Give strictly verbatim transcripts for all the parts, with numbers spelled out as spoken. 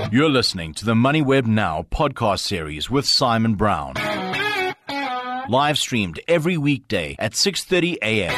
You're listening to the MoneyWeb Now podcast series with Simon Brown. Live streamed every weekday at six thirty a.m.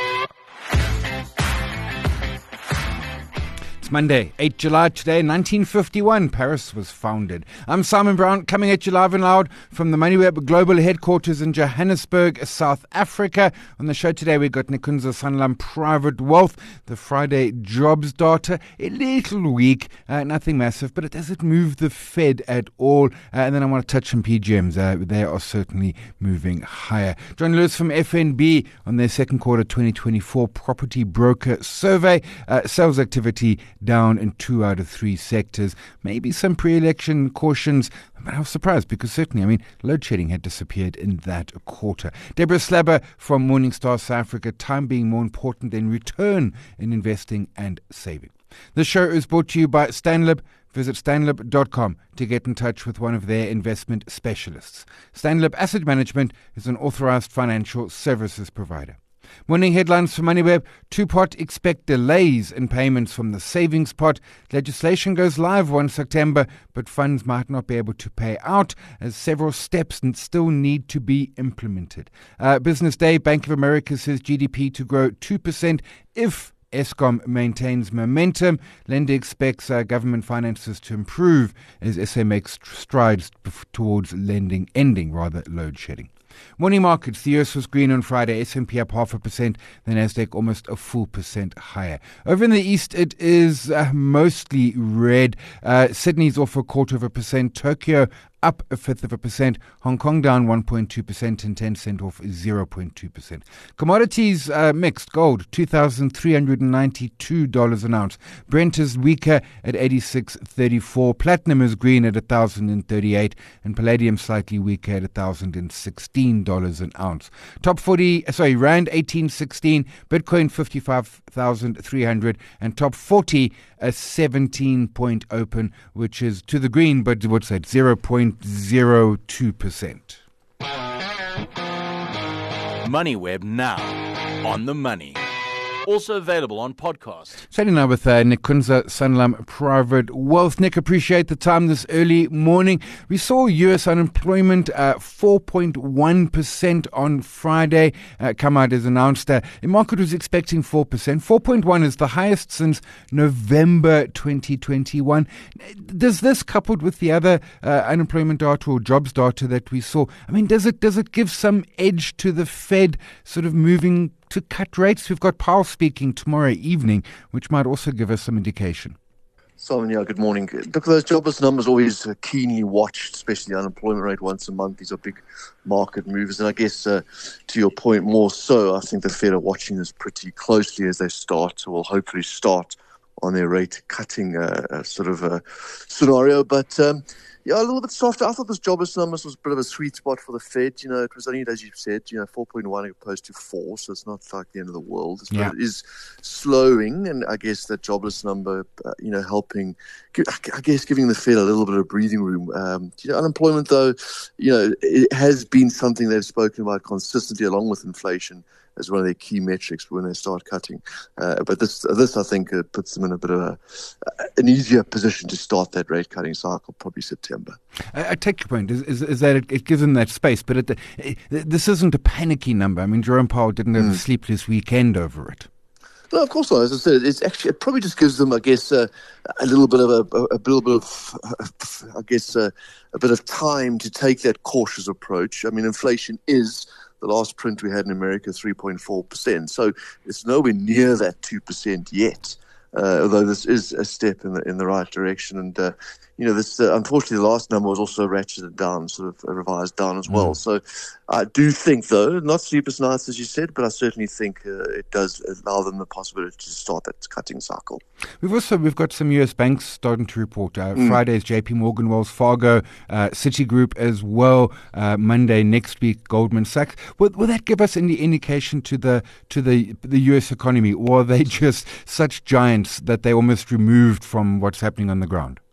Monday, eighth of July today, nineteen fifty-one, Paris was founded. I'm Simon Brown, coming at you live and loud from the MoneyWeb Global Headquarters in Johannesburg, South Africa. On the show today, we've got Nikunza Sanlam Private Wealth, the Friday jobs data. A little weak, uh, nothing massive, but it doesn't move the Fed at all. Uh, and then I want to touch on P G Ms. Uh, they are certainly moving higher. John Lewis from F N B on their second quarter twenty twenty-four property broker survey. Uh, sales activity down in two out of three sectors. Maybe some pre-election cautions, but I was surprised because certainly, I mean, load shedding had disappeared in that quarter. Deborah Slabber from Morningstar South Africa, time being more important than return in investing and saving. The show is brought to you by Stanlib. Visit stanlib dot com to get in touch with one of their investment specialists. Stanlib Asset Management is an authorized financial services provider. Morning headlines for MoneyWeb. Two-pot expect delays in payments from the savings pot. Legislation goes live on September, but funds might not be able to pay out as several steps still need to be implemented. Uh, Business Day, Bank of America says G D P to grow two percent if Eskom maintains momentum. Lender expects uh, government finances to improve as S A makes strides towards lending ending rather load shedding. Morning markets, the U S was green on Friday, S and P up half a percent, the Nasdaq almost a full percent higher. Over in the east, it is uh, mostly red. Uh, Sydney's off a quarter of a percent, Tokyo up a fifth of a percent, Hong Kong down one point two percent, and ten cent off zero point two percent. Commodities uh, mixed. Gold, two thousand three hundred ninety-two dollars an ounce. Brent is weaker at eighty-six thirty-four. Platinum is green at one thousand thirty-eight, and palladium slightly weaker at one thousand sixteen dollars an ounce. Top forty, sorry, Rand eighteen sixteen, Bitcoin fifty-five thousand three hundred, and top forty a seventeen point open, which is to the green, but what's that, zero point zero two percent. MoneyWeb Now, on the money. Also available on podcast. Chatting now with uh, Nikunza Sanlam Private Wealth. Nick, appreciate the time this early morning. We saw U S unemployment uh, four point one percent on Friday uh, come out as announced. Uh, the market was expecting four percent. four point one is the highest since November twenty twenty-one. Does this, coupled with the other uh, unemployment data or jobs data that we saw, I mean, does it does it give some edge to the Fed sort of moving to cut rates? We've got Powell speaking tomorrow evening, which might also give us some indication. Simon, yeah, good morning. Look, those jobless numbers always uh, keenly watched, especially the unemployment rate once a month. These are big market movers. And I guess, uh, to your point, more so, I think the Fed are watching this pretty closely as they start, or will hopefully start on their rate cutting uh, uh, sort of uh, scenario. But um, yeah, a little bit softer. I thought this jobless numbers was a bit of a sweet spot for the Fed. You know, it was only, as you said, you know, four point one opposed to four, so it's not like the end of the world. Yeah. But it is slowing, and I guess that jobless number, uh, you know, helping, I guess, giving the Fed a little bit of breathing room. Um, you know, unemployment, though, you know, it has been something they've spoken about consistently, along with inflation, as one of their key metrics when they start cutting. Uh, but this, this I think, uh, puts them in a bit of a, an easier position to start that rate cutting cycle, probably September. I, I take your point, is, is, is that it, it gives them that space, but it, it, this isn't a panicky number. I mean, Jerome Powell didn't have mm. a sleepless weekend over it. No, of course not. As I said, it's actually, it probably just gives them, I guess, uh, a little bit of a, a, a little bit of, uh, I guess, uh, a bit of time to take that cautious approach. I mean, inflation is, the last print we had in America, three point four percent. So it's nowhere near that two percent yet, uh, although this is a step in the in the right direction. And, uh, you know, this uh, unfortunately, the last number was also ratcheted down, sort of revised down as well. Mm. So I do think, though, not sleepless nights, as you said, but I certainly think uh, it does allow them the possibility to start that cutting cycle. We've also we've got some U S banks starting to report. Uh, mm. Friday's J P Morgan, Wells Fargo, uh, Citigroup as well. Uh, Monday next week, Goldman Sachs. Will, will that give us any indication to the to the the U S economy, or are they just such giants that they're almost removed from what's happening on the ground?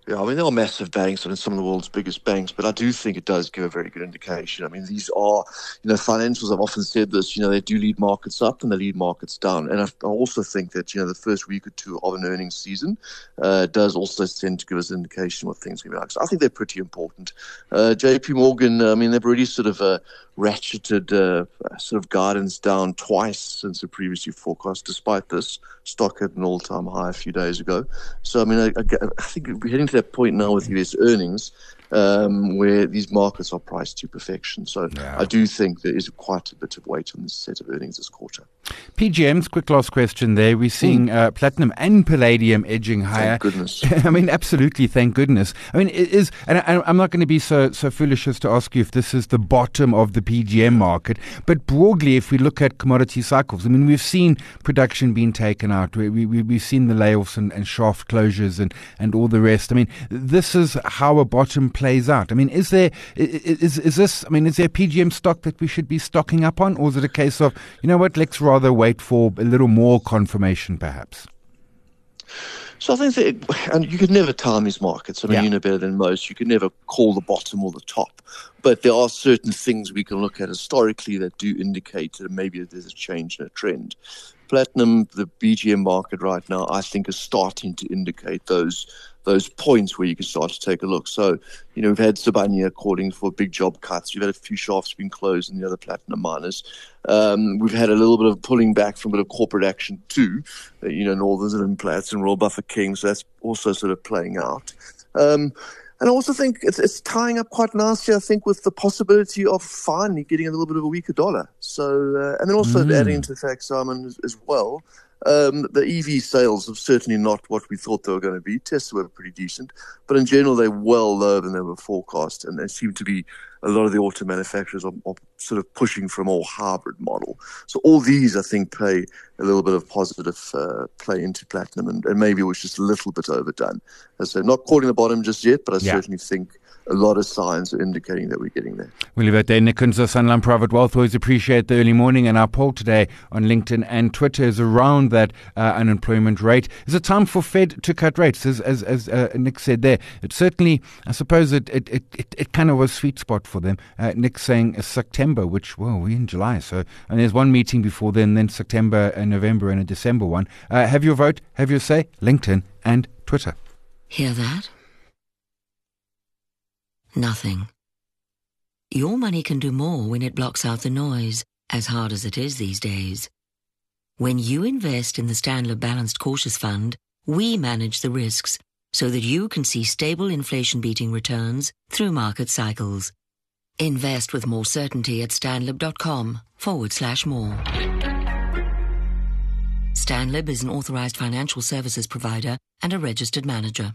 Yeah, I mean, there are massive banks, I mean, some of the world's biggest banks, but I do think it does give a very good indication. I mean, these are, you know, financials, I've often said this, you know, they do lead markets up and they lead markets down. And I also think that, you know, the first week or two of an earnings season uh, does also tend to give us an indication what things are going to be like. So I think they're pretty important. Uh, J P Morgan, I mean, they've already sort of uh, ratcheted uh, sort of guidance down twice since the previously forecast. Despite this, stock hit an all-time high a few days ago. So, I mean, I, I, I think we're heading to that point now with U S earnings um, where these markets are priced to perfection. So yeah. I do think there is quite a bit of weight on this set of earnings this quarter. P G Ms, quick last question there. We're seeing mm. uh, platinum and palladium edging higher. Thank goodness. I mean, absolutely, thank goodness. I mean, it is, and I, I'm not going to be so so foolish as to ask you if this is the bottom of the P G M market, but broadly, if we look at commodity cycles, I mean, we've seen production being taken out. We, we, we've seen the layoffs and, and shaft closures and, and all the rest. I mean, this is how a bottom plays out. I mean, is there, is, is this, I mean, is there a P G M stock that we should be stocking up on, or is it a case of, you know what, let's rather wait for a little more confirmation, perhaps? So I think that, and you could never time these markets. I mean, yeah. you know better than most. You could never call the bottom or the top. But there are certain things we can look at historically that do indicate that maybe there's a change in a trend. Platinum, the B G M market right now, I think is starting to indicate those those points where you can start to take a look. So, you know, we've had Sibanye calling for big job cuts. We've had a few shafts being closed in the other platinum miners. Um, we've had a little bit of pulling back from a bit of corporate action too. Uh, you know, Northern Zim Platts and Royal Bafokeng. So that's also sort of playing out. Um, and I also think it's, it's tying up quite nicely, I think, with the possibility of finally getting a little bit of a weaker dollar. So, uh, and then also mm. adding into the fact, Simon, as, as well, Um, the E V sales are certainly not what we thought they were going to be. Tests were pretty decent, but in general, they're well lower than they were forecast, and there seem to be a lot of the auto manufacturers are, are sort of pushing for a more hybrid model. So all these, I think, play a little bit of positive uh, play into platinum, and, and maybe it was just a little bit overdone. As I say, not calling the bottom just yet, but I yeah. certainly think a lot of signs are indicating that we're getting there. We'll leave it there. Nick Kunze, Sanlam Private Wealth. Always appreciate the early morning, and our poll today on LinkedIn and Twitter is around that uh, unemployment rate. Is it time for Fed to cut rates? As as, as uh, Nick said there, it certainly, I suppose it it, it, it, it kind of was a sweet spot for them. Uh, Nick saying uh, September, which, well, we're in July, so and there's one meeting before then, then September and November and a December one. Uh, have your vote, have your say, LinkedIn and Twitter. Hear that? Nothing. Your money can do more when it blocks out the noise, as hard as it is these days. When you invest in the Stanlib Balanced Cautious Fund, we manage the risks so that you can see stable inflation-beating returns through market cycles. Invest with more certainty at stanlib.com forward slash more. Stanlib is an authorized financial services provider and a registered manager.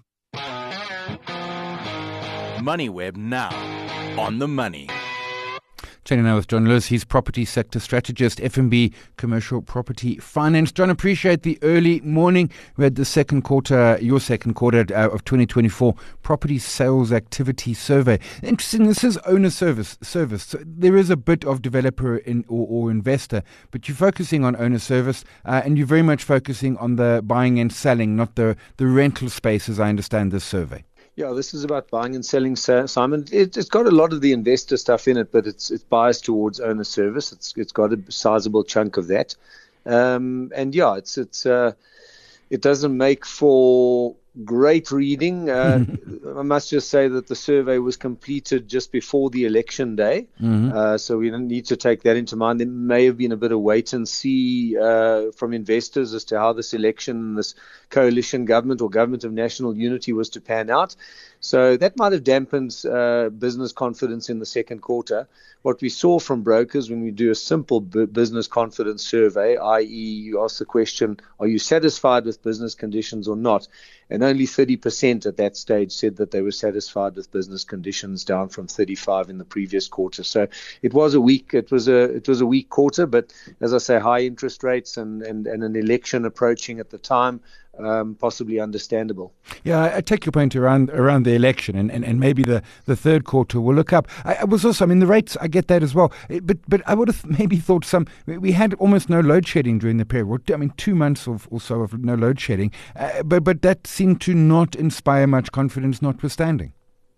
MoneyWeb now, on the money. Chatting now with John Lewis, he's property sector strategist, F N B Commercial Property Finance. John, appreciate the early morning. We had the second quarter, your second quarter uh, of twenty twenty-four property sales activity survey. Interesting, this is owner service. service. So there is a bit of developer in, or, or investor, but you're focusing on owner service uh, and you're very much focusing on the buying and selling, not the, the rental space, as I understand this survey. Yeah, this is about buying and selling, Simon. It, it's got a lot of the investor stuff in it, but it's it's biased towards owner service. It's it's got a sizable chunk of that, um, and yeah, it's it's uh, it doesn't make for great reading. Uh, I must just say that the survey was completed just before the election day, mm-hmm. uh, so we need to take that into mind. There may have been a bit of wait and see uh, from investors as to how this election, this coalition government or government of national unity was to pan out. So that might have dampened uh, business confidence in the second quarter. What we saw from brokers when we do a simple b- business confidence survey, that is you ask the question, are you satisfied with business conditions or not? And only thirty percent at that stage said that they were satisfied with business conditions, down from thirty-five in the previous quarter. So it was a weak, it was a, it was a weak quarter, but as I say, high interest rates and, and, and an election approaching at the time, um, possibly understandable. Yeah, I, I take your point around around the election, and, and, and maybe the, the third quarter will look up. I, I was also, I mean, the rates, I get that as well. But but I would have maybe thought some, we had almost no load shedding during the period. I mean, two months of, or so of no load shedding. Uh, but, but that seemed to not inspire much confidence, notwithstanding.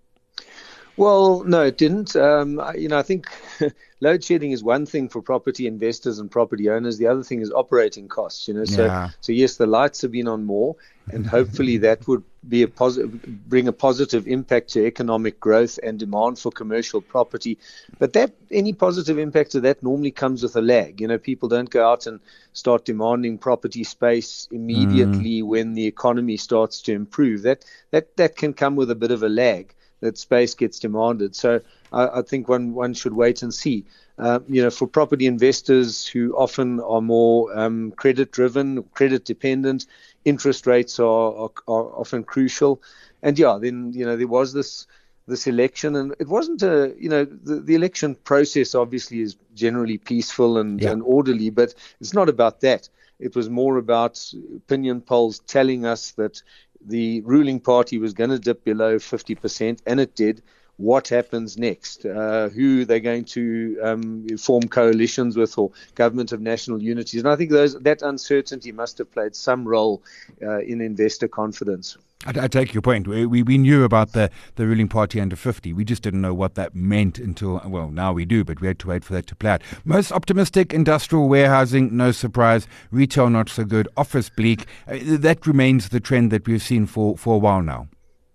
Well, no, it didn't. Um, you know, I think load shedding is one thing for property investors and property owners. The other thing is operating costs. You know, so Yeah. so yes, the lights have been on more, and hopefully that would be a positive, bring a positive impact to economic growth and demand for commercial property. But that any positive impact of that normally comes with a lag. You know, people don't go out and start demanding property space immediately mm. when the economy starts to improve. That that that can come with a bit of a lag. That space gets demanded. So I, I think one, one should wait and see. Uh, you know, for property investors who often are more um, credit driven, credit dependent, interest rates are, are, are often crucial. And yeah, then, you know, there was this this election, and it wasn't a, you know, the, the election process obviously is generally peaceful and, yeah. and orderly, but it's not about that. It was more about opinion polls telling us that the ruling party was going to dip below fifty percent, and it did. What happens next? Uh, who they're going to um, form coalitions with, or government of national unities? And I think those that uncertainty must have played some role uh, in investor confidence. I, I take your point. We, we we knew about the, the ruling party under fifty. We just didn't know what that meant until, well, now we do, but we had to wait for that to play out. Most optimistic, industrial warehousing, no surprise. Retail, not so good. Office, bleak. Uh, that remains the trend that we've seen for, for a while now.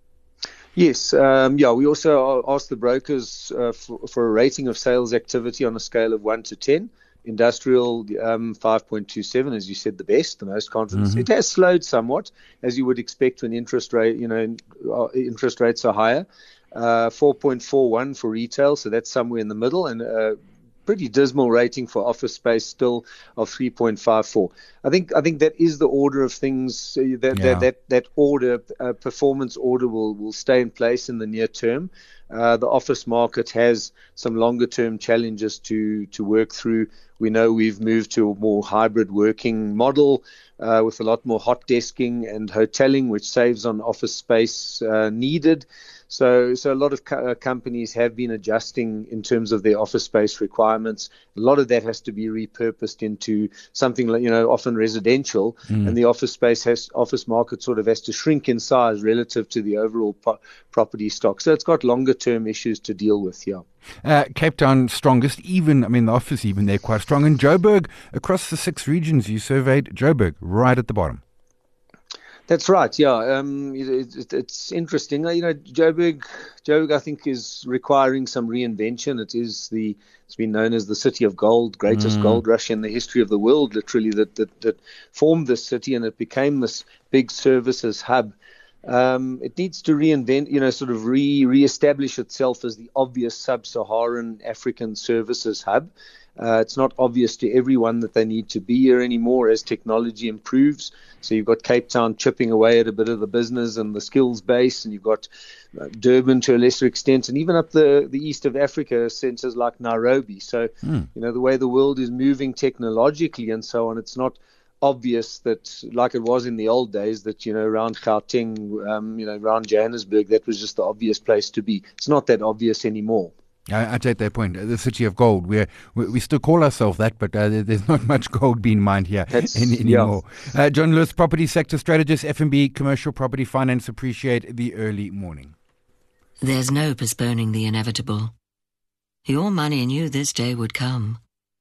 Yes. Um, yeah, we also asked the brokers uh, for, for a rating of sales activity on a scale of one to ten. Industrial, um, five point two seven, as you said, the best, the most confidence. Mm-hmm. It has slowed somewhat, as you would expect when interest rate, you know, interest rates are higher. Uh, four point four one for retail, so that's somewhere in the middle, and uh, pretty dismal rating for office space still of three point five four. I think I think that is the order of things. Uh, that, yeah. that that that order, uh, performance order, will will stay in place in the near term. Uh, the office market has some longer term challenges to to work through. We know we've moved to a more hybrid working model uh, with a lot more hot desking and hoteling, which saves on office space uh, needed. So, so a lot of co- uh, companies have been adjusting in terms of their office space requirements. A lot of that has to be repurposed into something like, you know, often residential, mm. and the office space has office market sort of has to shrink in size relative to the overall po- property stock. So it's got longer term issues to deal with. Yeah. Uh, Cape Town strongest, even, I mean, the office even they're quite strong. And Joburg, across the six regions you surveyed, Joburg right at the bottom. That's right. Yeah, um, it, it, it's interesting. You know, Joburg, Joburg, I think, is requiring some reinvention. It is the it's been known as the city of gold, greatest mm. gold rush in the history of the world, literally that, that that formed this city, and it became this big services hub. Um, it needs to reinvent, you know, sort of re reestablish itself as the obvious sub-Saharan African services hub. Uh, it's not obvious to everyone that they need to be here anymore as technology improves. So you've got Cape Town chipping away at a bit of the business and the skills base, and you've got uh, Durban to a lesser extent, and even up the, the east of Africa, centers like Nairobi. So, mm. you know, the way the world is moving technologically and so on, it's not obvious that, like it was in the old days, that, you know, around Gauteng, um, you know, around Johannesburg, that was just the obvious place to be. It's not that obvious anymore. I, I take that point. The city of gold. We're, we we still call ourselves that, but uh, there's not much gold being mined here any, anymore. Yeah. Uh, John Lewis, property sector strategist, F N B Commercial Property Finance. Appreciate the early morning. There's no postponing the inevitable. Your money knew this day would come.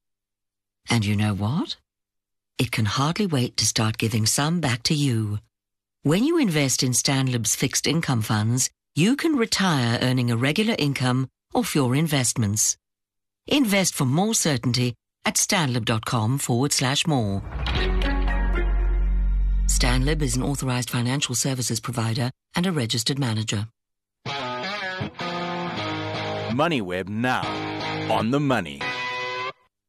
And you know what? It can hardly wait to start giving some back to you. When you invest in Stanlib's fixed income funds, you can retire earning a regular income off your investments. Invest for more certainty at stanlib.com forward slash more. Stanlib is an authorized financial services provider and a registered manager. MoneyWeb now on the money.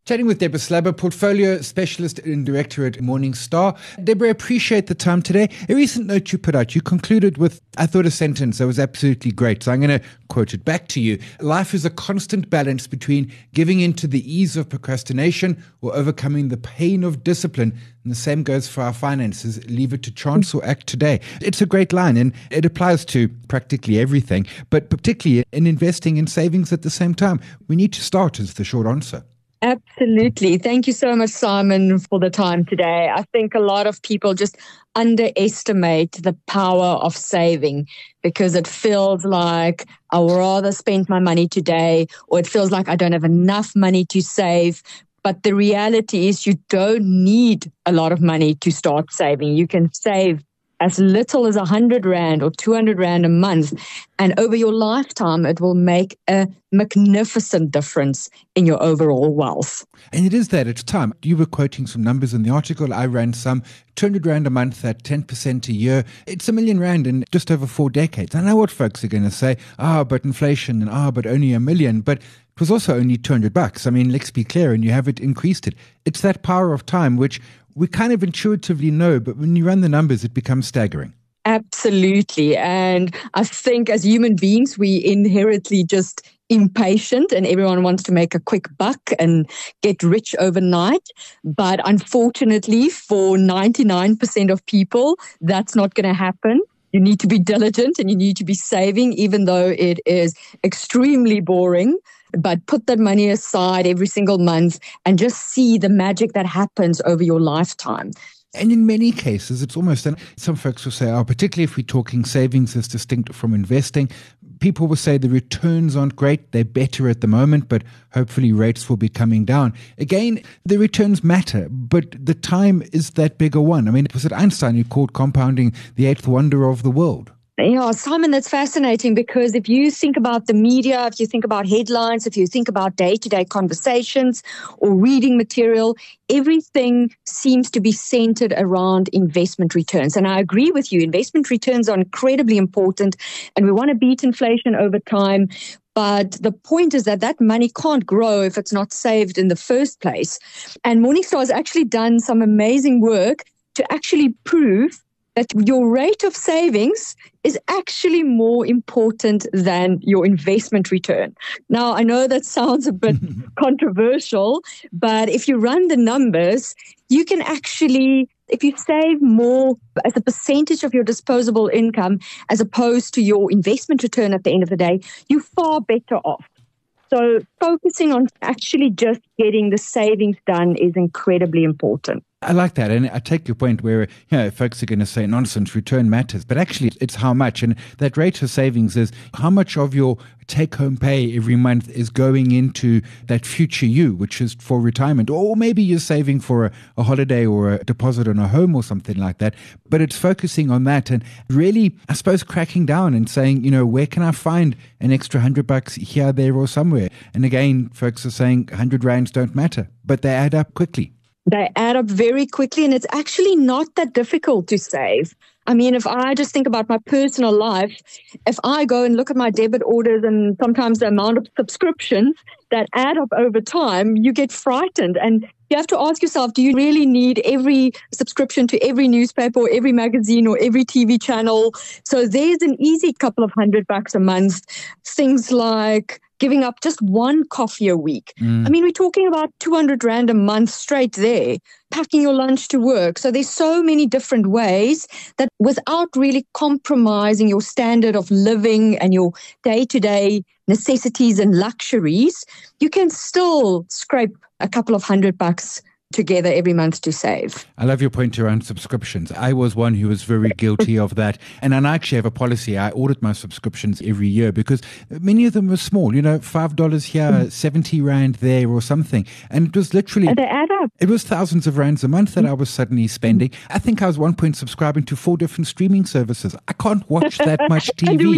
Chatting with Deborah Slabber, Portfolio Specialist and Director at Morningstar. Deborah, appreciate the time today. A recent note you put out, you concluded with, I thought, a sentence that was absolutely great. So I'm going to quote it back to you. Life is a constant balance between giving in to the ease of procrastination or overcoming the pain of discipline. And the same goes for our finances. Leave it to chance or act today. It's a great line, and it applies to practically everything, but particularly in investing in savings at the same time. We need to start is the short answer. Absolutely. Thank you so much, Simon, for the time today. I think a lot of people just underestimate the power of saving because it feels like I would rather spend my money today, or it feels like I don't have enough money to save. But the reality is you don't need a lot of money to start saving. You can save as little as one hundred rand or two hundred rand a month. And over your lifetime, it will make a magnificent difference in your overall wealth. And it is that, it's time. You were quoting some numbers in the article. I ran some two hundred rand a month at ten percent a year. It's a million rand in just over four decades. I know what folks are going to say. Ah, oh, but inflation, and ah, oh, but only a million. But it was also only two hundred bucks. I mean, let's be clear, and you haven't increased it. It's that power of time, which we kind of intuitively know, but when you run the numbers, it becomes staggering. Absolutely. And I think as human beings, we inherently just impatient and everyone wants to make a quick buck and get rich overnight. But unfortunately, for ninety-nine percent of people, that's not going to happen. You need to be diligent and you need to be saving, even though it is extremely boring. But put that money aside every single month and just see the magic that happens over your lifetime. And in many cases, it's almost, and some folks will say, oh, particularly if we're talking savings as distinct from investing, people will say the returns aren't great. They're better at the moment, but hopefully rates will be coming down. Again, the returns matter, but the time is that bigger one. I mean, was it Einstein who called compounding the eighth wonder of the world? Yeah, Simon, that's fascinating because if you think about the media, if you think about headlines, if you think about day-to-day conversations or reading material, everything seems to be centered around investment returns. And I agree with you, investment returns are incredibly important and we want to beat inflation over time. But the point is that that money can't grow if it's not saved in the first place. And Morningstar has actually done some amazing work to actually prove that your rate of savings is actually more important than your investment return. Now, I know that sounds a bit controversial, but if you run the numbers, you can actually, if you save more as a percentage of your disposable income as opposed to your investment return at the end of the day, you're far better off. So focusing on actually just getting the savings done is incredibly important. I like that. And I take your point where, you know, folks are going to say nonsense, return matters, but actually it's how much. And that rate of savings is how much of your take-home pay every month is going into that future you, which is for retirement. Or maybe you're saving for a, a holiday or a deposit on a home or something like that. But it's focusing on that and really, I suppose, cracking down and saying, you know, where can I find an extra hundred bucks here, there or somewhere? And again, folks are saying hundred rands don't matter, but they add up quickly. They add up very quickly, and it's actually not that difficult to save. I mean, if I just think about my personal life, if I go and look at my debit orders and sometimes the amount of subscriptions that add up over time, you get frightened. And you have to ask yourself, do you really need every subscription to every newspaper or every magazine or every T V channel? So there's an easy couple of hundred bucks a month. Things like giving up just one coffee a week. Mm. I mean, we're talking about two hundred rand a month straight there, packing your lunch to work. So there's so many different ways that without really compromising your standard of living and your day-to-day necessities and luxuries, you can still scrape a couple of hundred bucks together every month to save. I love your point around subscriptions. I was one who was very guilty of that. And I actually have a policy. I audit my subscriptions every year because many of them were small, you know, five dollars here, mm. seventy rand there or something. And it was literally, and they add up. It was thousands of rands a month that I was suddenly spending. I think I was one point subscribing to four different streaming services. I can't watch that much T V. And we use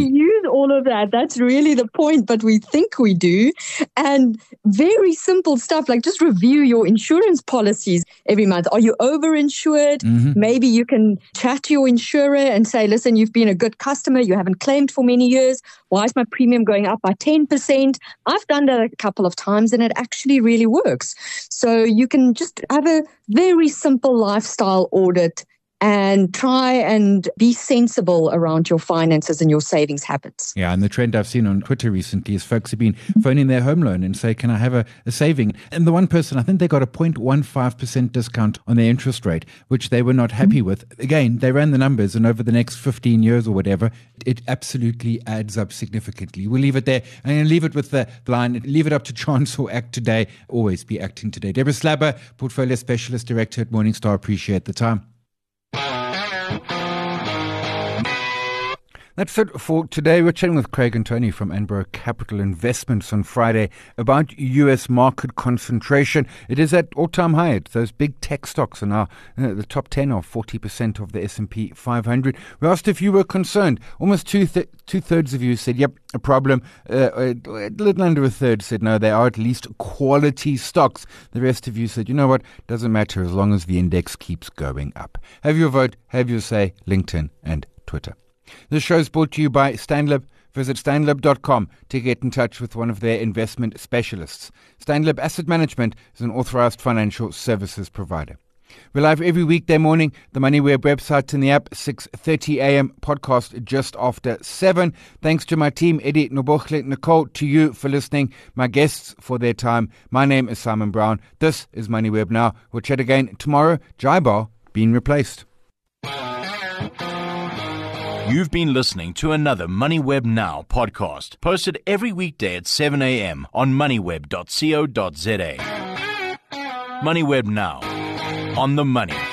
all of that. That's really the point, but we think we do. And very simple stuff like just review your insurance policies every month. Are you overinsured? Mm-hmm. Maybe you can chat to your insurer and say, listen, you've been a good customer. You haven't claimed for many years. Why is my premium going up by ten percent? I've done that a couple of times and it actually really works. So you can just have a very simple lifestyle audit and try and be sensible around your finances and your savings habits. Yeah, and the trend I've seen on Twitter recently is folks have been phoning their home loan and say, can I have a, a saving? And the one person, I think they got a zero point one five percent discount on their interest rate, which they were not happy with. Again, they ran the numbers, and over the next fifteen years or whatever, it absolutely adds up significantly. We'll leave it there. I'm going to leave it with the line, leave it up to chance or act today. Always be acting today. Deborah Slabber, Portfolio Specialist Director at Morningstar. Appreciate the time. That's it for today. We're chatting with Craig and Tony from Anbro Capital Investments on Friday about U S market concentration. It is at all-time high. It's those big tech stocks are now uh, the top ten or forty percent of the S and P five hundred. We asked if you were concerned. Almost two th- two-thirds of you said, yep, a problem. Uh, a little under a third said, no, they are at least quality stocks. The rest of you said, you know what, doesn't matter as long as the index keeps going up. Have your vote, have your say, LinkedIn and Twitter. This show is brought to you by Stanlib. Visit stanlib dot com to get in touch with one of their investment specialists. Stanlib Asset Management is an authorized financial services provider. We're live every weekday morning, the MoneyWeb website and the app, six thirty a.m. podcast just after seven. Thanks to my team, Eddie, Nobochle, Nicole, to you for listening, my guests for their time. My name is Simon Brown. This is MoneyWeb Now. We'll chat again tomorrow. Jai Bar being replaced. You've been listening to another MoneyWeb Now podcast, posted every weekday at seven a.m. on moneyweb dot co dot za. MoneyWeb Now, on the money.